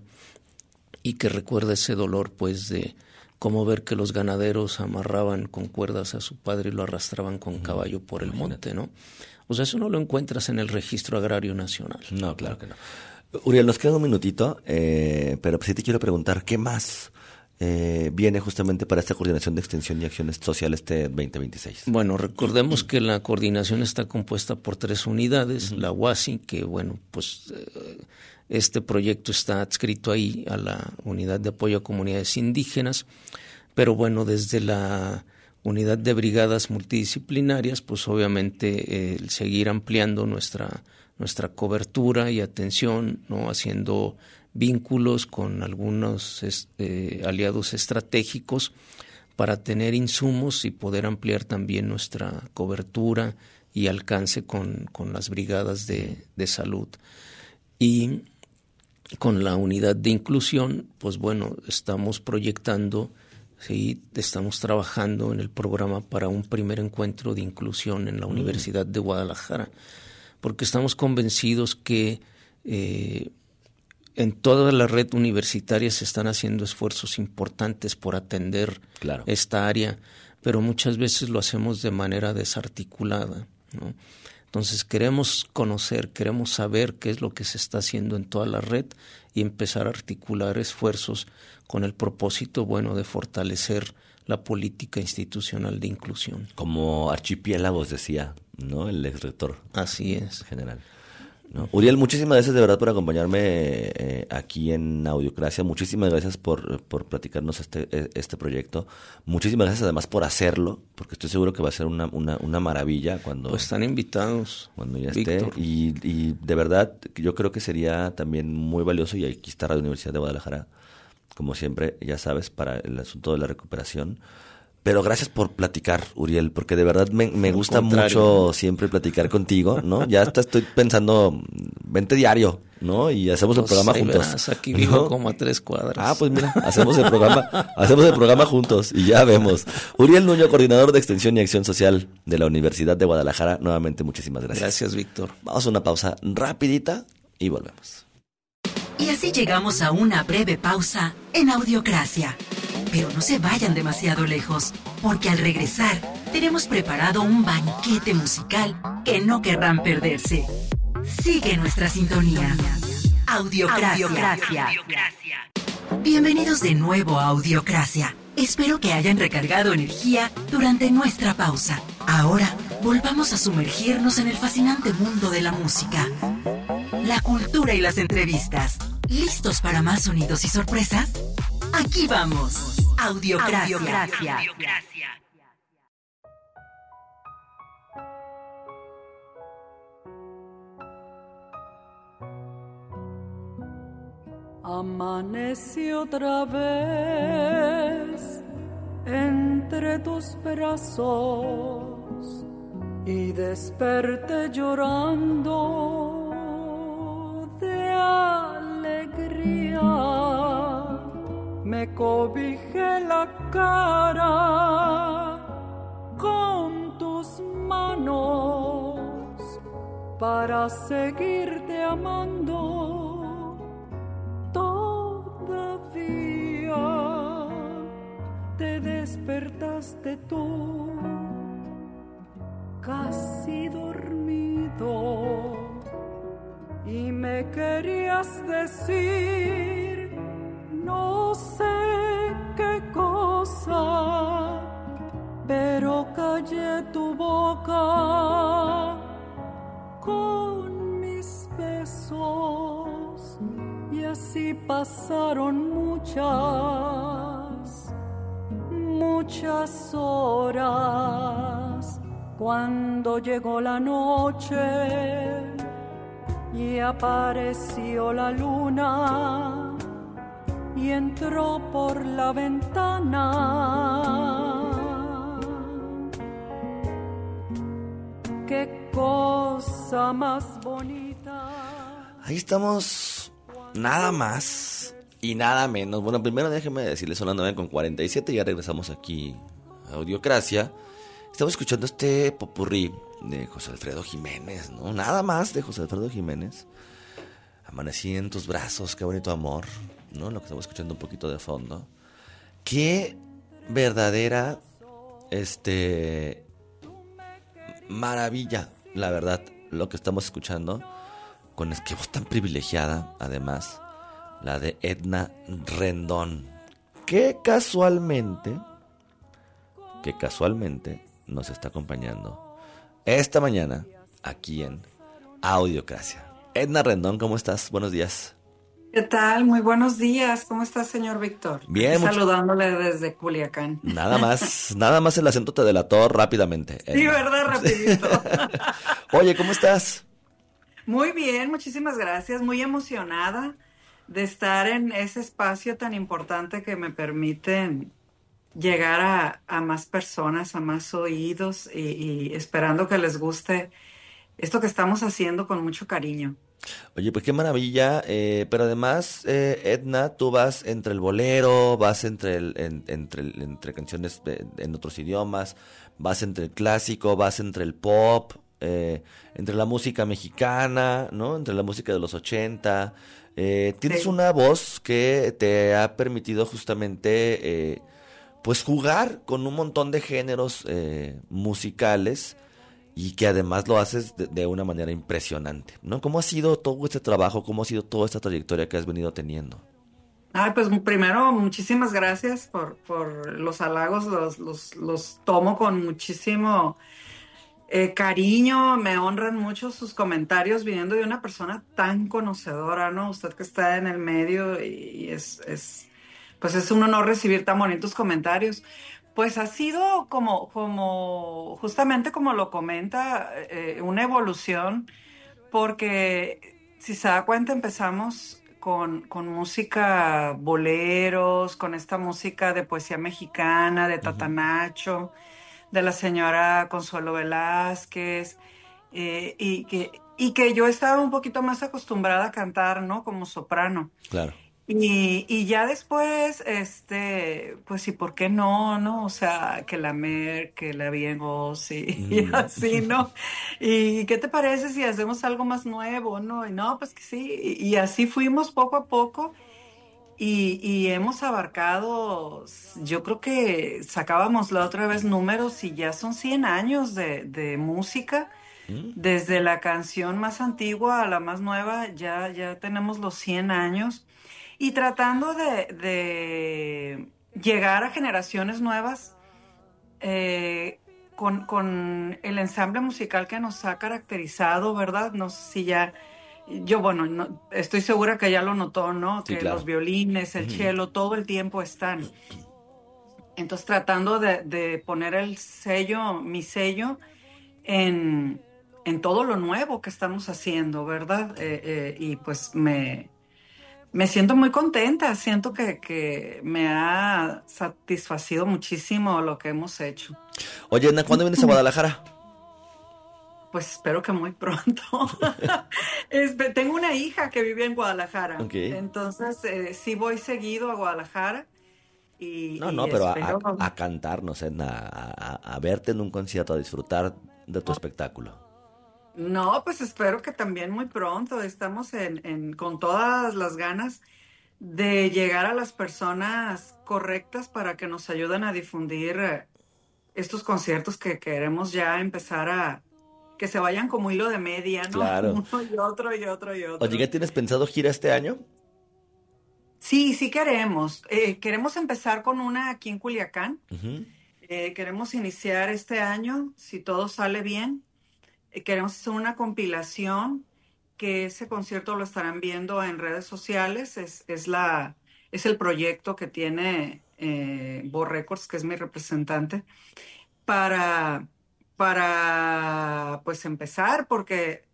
y que recuerda ese dolor pues de cómo ver que los ganaderos amarraban con cuerdas a su padre y lo arrastraban con caballo por el monte, ¿no? O sea, eso no lo encuentras en el Registro Agrario Nacional.
No, claro que no. Uriel, nos queda un minutito, eh, pero sí te quiero preguntar, ¿qué más eh, viene justamente para esta Coordinación de Extensión y Acciones Sociales este veinte veintiséis?
Bueno, recordemos que la coordinación está compuesta por tres unidades, uh-huh. la U A S I, que bueno, pues eh, este proyecto está adscrito ahí a la Unidad de Apoyo a Comunidades Indígenas, pero bueno, desde la Unidad de Brigadas Multidisciplinarias, pues obviamente eh, el seguir ampliando nuestra nuestra cobertura y atención, ¿no? Haciendo vínculos con algunos eh, aliados estratégicos para tener insumos y poder ampliar también nuestra cobertura y alcance con, con las brigadas de, de salud. Y con la unidad de inclusión, pues bueno, estamos proyectando, sí, estamos trabajando en el programa para un primer encuentro de inclusión en la mm. Universidad de Guadalajara, porque estamos convencidos que eh, en toda la red universitaria se están haciendo esfuerzos importantes por atender
claro.
esta área, pero muchas veces lo hacemos de manera desarticulada, ¿no? Entonces queremos conocer, queremos saber qué es lo que se está haciendo en toda la red y empezar a articular esfuerzos con el propósito, bueno, de fortalecer la política institucional de inclusión.
Como archipiélagos, decía, ¿no? El ex rector.
Así es.
General. ¿No? Uriel, muchísimas gracias de verdad por acompañarme eh, aquí en Audiocracia. Muchísimas gracias por, por platicarnos este, este proyecto. Muchísimas gracias además por hacerlo, porque estoy seguro que va a ser una, una, una maravilla cuando...
Pues están invitados,
cuando ya
Víctor.
esté. Y, y de verdad, yo creo que sería también muy valioso, y aquí está Radio Universidad de Guadalajara, como siempre, ya sabes, para el asunto de la recuperación. Pero gracias por platicar, Uriel, porque de verdad me, me gusta mucho siempre platicar contigo, ¿no? Ya hasta estoy pensando, vente diario, ¿no? Y hacemos pues el programa juntos.
Verás, aquí ¿no? vivo como a tres cuadras.
Ah, pues mira, hacemos el programa, hacemos el programa juntos y ya vemos. Uriel Nuño, coordinador de Extensión y Acción Social de la Universidad de Guadalajara, nuevamente muchísimas gracias.
Gracias, Víctor.
Vamos a una pausa rapidita y volvemos.
Y así llegamos a una breve pausa en Audiocracia. Pero no se vayan demasiado lejos, porque al regresar tenemos preparado un banquete musical que no querrán perderse. Sigue nuestra sintonía. Audiocracia. Audiocracia. Bienvenidos de nuevo a Audiocracia. Espero que hayan recargado energía durante nuestra pausa. Ahora volvamos a sumergirnos en el fascinante mundo de la música, la cultura y las entrevistas. ¿Listos para más sonidos y sorpresas? Aquí vamos. Audiocracia. Audiocracia.
Amanecí otra vez entre tus brazos y desperté llorando de alegría. Me cobijé la cara con tus manos para seguirte amando. Todavía te despertaste tú, casi dormido, y me querías decir no sé qué cosa, pero callé tu boca con mis besos, y así pasaron muchas, muchas horas. Cuando llegó la noche y apareció la luna y entró por la ventana, qué cosa más bonita.
Ahí estamos, nada más y nada menos. Bueno, primero déjenme decirles, son las nueve con cuarenta y siete, ya regresamos aquí a Audiocracia. Estamos escuchando este popurrí de José Alfredo Jiménez, ¿no? Nada más de José Alfredo Jiménez. Amanecí en tus brazos, qué bonito amor, ¿no? Lo que estamos escuchando un poquito de fondo. Qué verdadera, este, maravilla, la verdad, lo que estamos escuchando. Con es que voz tan privilegiada, además, la de Edna Rendón, que casualmente, que casualmente nos está acompañando esta mañana aquí en Audiocracia. Edna Rendón, ¿cómo estás? Buenos días.
¿Qué tal? Muy buenos días. ¿Cómo estás, señor Víctor?
Bien. Mucho...
Saludándole desde Culiacán.
Nada más, nada más el acento te delató rápidamente, Edna.
Sí, ¿verdad? Rapidito.
Oye, ¿cómo estás?
Muy bien, muchísimas gracias. Muy emocionada de estar en ese espacio tan importante que me permiten llegar a, a más personas, a más oídos y, y esperando que les guste esto que estamos haciendo con mucho cariño.
Oye, pues qué maravilla, eh, pero además, eh, Edna, tú vas entre el bolero, vas entre, el, en, entre, el, entre canciones de, en otros idiomas, vas entre el clásico, vas entre el pop, eh, entre la música mexicana, ¿no? Entre la música de los ochenta. Eh, tienes sí. una voz que te ha permitido justamente, eh, pues, jugar con un montón de géneros eh, musicales. Y que además lo haces de, de una manera impresionante, ¿no? ¿Cómo ha sido todo este trabajo? ¿Cómo ha sido toda esta trayectoria que has venido teniendo?
Ay, pues primero, muchísimas gracias por, por los halagos. Los, los, los tomo con muchísimo eh, cariño. Me honran mucho sus comentarios viniendo de una persona tan conocedora, ¿no? Usted que está en el medio y, y es, es, pues es un honor recibir tan bonitos comentarios. Pues ha sido como, como justamente como lo comenta, eh, una evolución, porque si se da cuenta empezamos con, con música boleros, con esta música de poesía mexicana, de Tata Nacho, de la señora Consuelo Velázquez, eh, y, que, y que yo estaba un poquito más acostumbrada a cantar, ¿no? Como soprano.
Claro.
Y, y ya después, este, pues sí, ¿por qué no, no? O sea, que la Mer, que la Viegos y, mm. y así, ¿no? ¿Y qué te parece si hacemos algo más nuevo, no? Y no, pues que sí. Y, y así fuimos poco a poco y, y hemos abarcado, yo creo que sacábamos la otra vez números y ya son cien años de, de música. Mm. Desde la canción más antigua a la más nueva, ya, ya tenemos los cien años. Y tratando de, de llegar a generaciones nuevas eh, con, con el ensamble musical que nos ha caracterizado, ¿verdad? No sé si ya yo, bueno, no, estoy segura que ya lo notó, ¿no?
Sí,
Que
claro.
los violines, el
Ujú.
cello, todo el tiempo están. Entonces, tratando de, de poner el sello, mi sello, en, en todo lo nuevo que estamos haciendo, ¿verdad? Eh, eh, y pues me, me siento muy contenta, siento que, que me ha satisfacido muchísimo lo que hemos hecho.
Oye, Edna, ¿cuándo vienes a Guadalajara?
Pues espero que muy pronto. Espe- Tengo una hija que vive en Guadalajara,
Ok.
entonces eh, sí voy seguido a Guadalajara y,
No,
y
no, pero a,
espero...
a, a cantarnos, Edna, a, a, a verte en un concierto, a disfrutar de tu espectáculo.
No, pues espero que también muy pronto. Estamos en, en- con todas las ganas de llegar a las personas correctas para que nos ayuden a difundir eh, estos conciertos que queremos ya empezar a que se vayan como hilo de media, ¿no?
Claro.
Uno y otro y otro y otro.
Oye, ¿qué tienes pensado gira este año?
Sí, sí queremos. Eh, queremos empezar con una aquí en Culiacán.
Ujú.
Eh, queremos iniciar este año, si todo sale bien. Eh, queremos hacer una compilación, que ese concierto lo estarán viendo en redes sociales. Es, es, la, es el proyecto que tiene eh, Bo Records, que es mi representante, para, para pues empezar, porque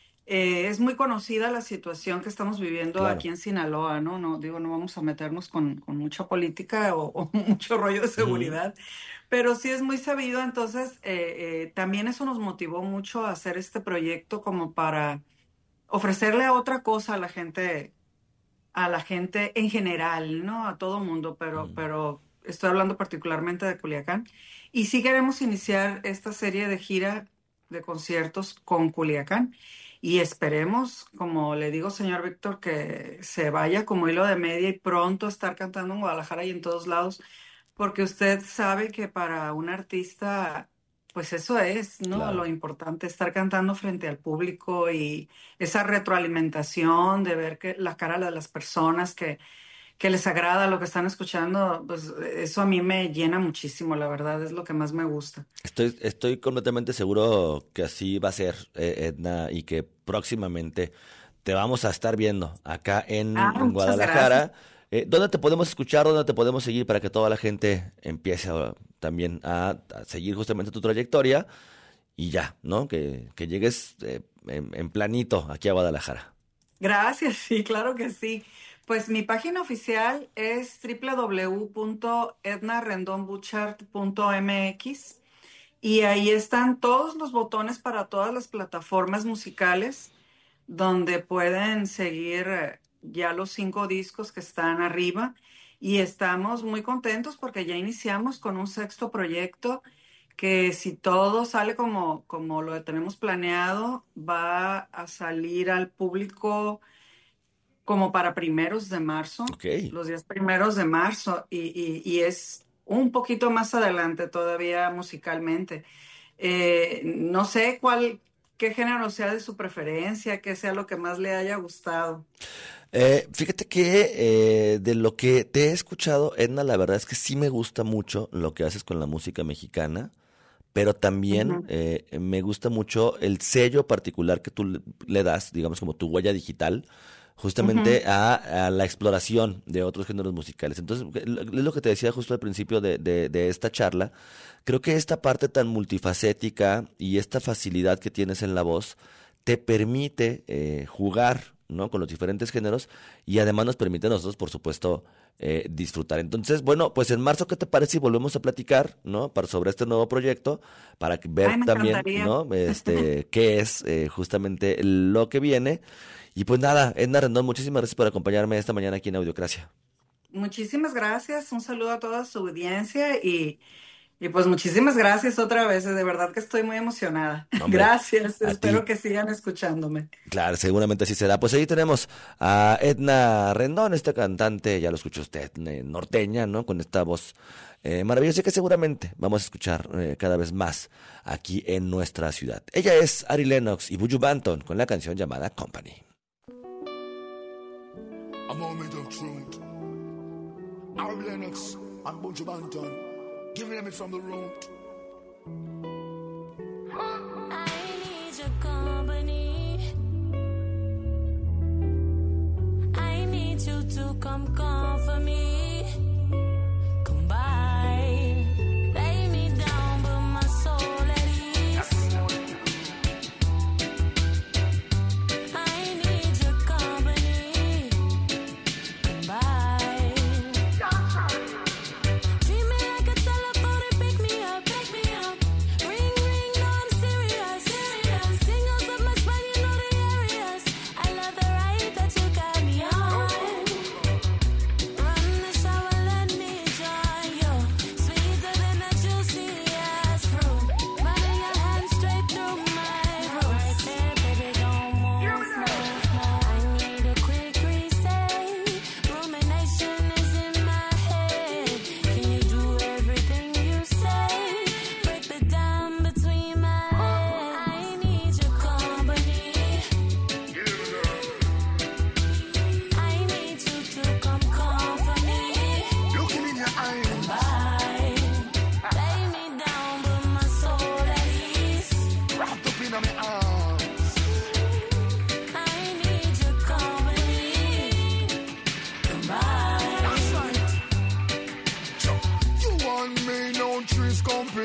eh, es muy conocida la situación que estamos viviendo
Claro.
aquí en Sinaloa, ¿no? No digo, no vamos a meternos con, con mucha política o, o mucho rollo de
Ujú.
seguridad, pero sí es muy sabido. Entonces, eh, eh, también eso nos motivó mucho a hacer este proyecto como para ofrecerle otra cosa a la gente, a la gente en general, ¿no? A todo mundo, pero,
Mm.
pero estoy hablando particularmente de Culiacán. Y sí queremos iniciar esta serie de gira de conciertos con Culiacán. Y esperemos, como le digo, señor Víctor, que se vaya como hilo de media y pronto estar cantando en Guadalajara y en todos lados, porque usted sabe que para un artista, pues eso es, ¿no?
Claro.
Lo importante, estar cantando frente al público y esa retroalimentación de ver que la cara de las personas que, que les agrada lo que están escuchando, pues eso a mí me llena muchísimo, la verdad, es lo que más me gusta.
Estoy, estoy completamente seguro que así va a ser, eh, Edna, y que próximamente te vamos a estar viendo acá en,
Ah,
en
muchas
Guadalajara. Eh, ¿dónde te podemos escuchar? ¿Dónde te podemos seguir para que toda la gente empiece a- también a, a seguir justamente tu trayectoria? Y ya, ¿no? Que, que llegues eh, en, en planito aquí a Guadalajara.
Gracias, sí, claro que sí. Pues mi página oficial es w w w punto edna rendon bouchard punto m x y ahí están todos los botones para todas las plataformas musicales donde pueden seguir eh, ya los cinco discos que están arriba, y estamos muy contentos porque ya iniciamos con un sexto proyecto que, si todo sale como, como lo tenemos planeado, va a salir al público como para primeros de marzo,
Ok.
los días primeros de marzo, y, y- y es un poquito más adelante todavía musicalmente. Eh, no sé cuál, qué género sea de su preferencia, qué sea lo que más le haya gustado.
Eh, fíjate que eh, de lo que te he escuchado, Edna, la verdad es que sí me gusta mucho lo que haces con la música mexicana, pero también
Ujú.
eh, me gusta mucho el sello particular que tú le, le das, digamos como tu huella digital, justamente
Ujú.
a, a la exploración de otros géneros musicales. Entonces, es lo que te decía justo al principio de, de, de esta charla. Creo que esta parte tan multifacética y esta facilidad que tienes en la voz te permite eh, jugar, ¿no?, con los diferentes géneros, y además nos permite a nosotros, por supuesto, eh, disfrutar. Entonces, bueno, pues en marzo, ¿qué te parece si volvemos a platicar, ¿no?, para, sobre este nuevo proyecto, para que- ver
Ay, me
también,
encantaría.
¿no?, este, qué es eh, justamente lo que viene. Y pues nada, Edna Rendón, muchísimas gracias por acompañarme esta mañana aquí en Audiocracia.
Muchísimas gracias, un saludo a toda su audiencia y, y pues muchísimas gracias otra vez, de verdad que estoy muy emocionada.
Hombre,
Gracias,
a
espero
ti.
que sigan escuchándome.
Claro, seguramente así será. Pues ahí tenemos a Edna Rendón, esta cantante, ya lo escuchó usted, eh, norteña, ¿no?, con esta voz eh, maravillosa que seguramente vamos a escuchar eh, cada vez más aquí en nuestra ciudad. Ella es Ari Lennox y Buju Banton con la canción llamada Company.
A moment of truth. Ari Lennox and Buju Banton giving me from the room.
I need your company.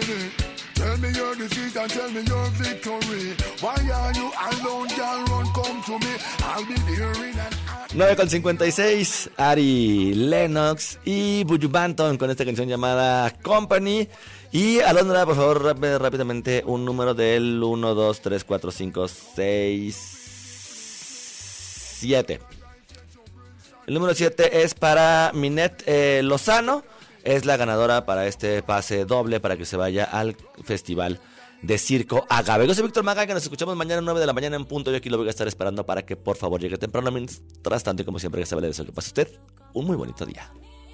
me. Tell me your defeat and tell me your victory. Why are you alone, girl? Run, come to me. I'll be there in an hour.
nueve con cincuenta y seis, Ari Lennox y Buju Banton con esta canción llamada Company. Y Alondra, por favor, rápid, rápidamente un número del uno, dos, tres, cuatro, cinco, seis, siete. El número siete es para Minette eh, Lozano. Es la ganadora para este pase doble para que se vaya al Festival de Circo Agave. Yo soy Víctor Magaña, nos escuchamos mañana a nueve de la mañana en punto. Yo aquí lo voy a estar esperando para que por favor llegue temprano. Mientras tanto, y como siempre, que se vale de eso, que pase usted un muy bonito día.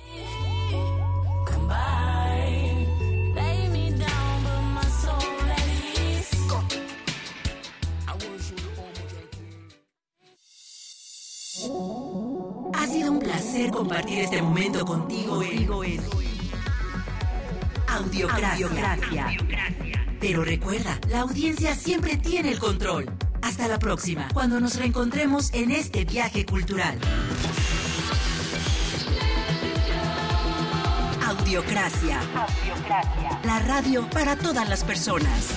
Ha sido un placer compartir este momento contigo en Audiocracia. Pero recuerda, la audiencia siempre tiene el control. Hasta la próxima, cuando nos reencontremos en este viaje cultural. Audiocracia. Audiocracia. La radio para todas las personas.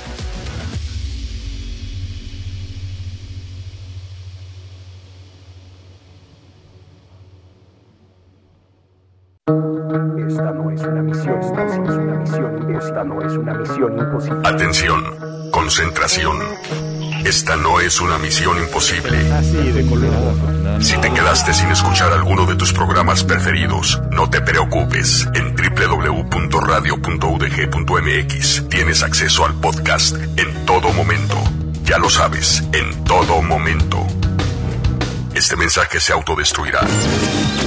Esta no es una misión, esta no es una misión, esta no es una misión imposible.
Atención, concentración. Esta no es una misión imposible.
Así de colorado.
Si te quedaste sin escuchar alguno de tus programas preferidos, no te preocupes. En doble u doble u doble u punto radio punto u d g punto m x tienes acceso al podcast en todo momento. Ya lo sabes, en todo momento. Este mensaje se autodestruirá.